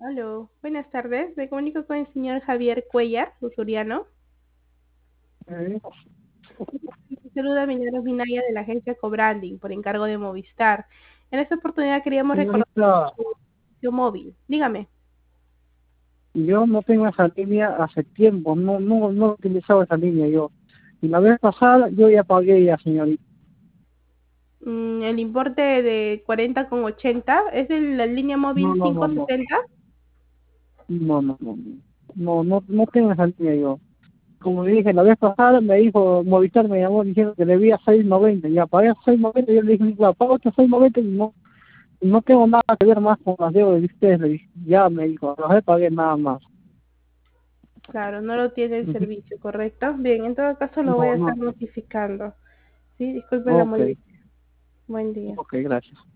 Aló, buenas tardes. Me comunico con el señor Javier Cuellar, usuariano. Eh, Saluda, mi nombre es Minaya de la agencia Cobranding por encargo de Movistar. En esta oportunidad queríamos recordar Señorita, su servicio móvil. Dígame. yo no tengo esa línea hace tiempo, no he utilizado esa línea yo. Y la vez pasada yo ya pagué ya, señorita. El importe de 40,80 es de la línea No, móvil no, no, no, 560. no tengo esa línea yo. Como le dije, la vez pasada me dijo, Movistar me llamó diciendo que debía 6.90, ya pagué 6.90, yo le dije, claro, pago estos 6.90 y no tengo nada que ver más con las deudas de ustedes, le dije, ya me dijo, los pagué nada más. Claro, no lo tiene el Ujú. servicio, ¿correcto? Bien, en todo caso lo voy No, a no, estar notificando. Sí, disculpe la ok, molestia. Buen día. ok, gracias.